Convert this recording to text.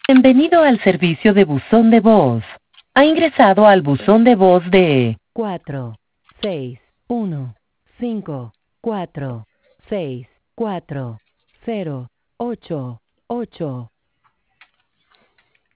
Bienvenido al servicio de buzón de voz. Ha ingresado al buzón de voz de 46154640888.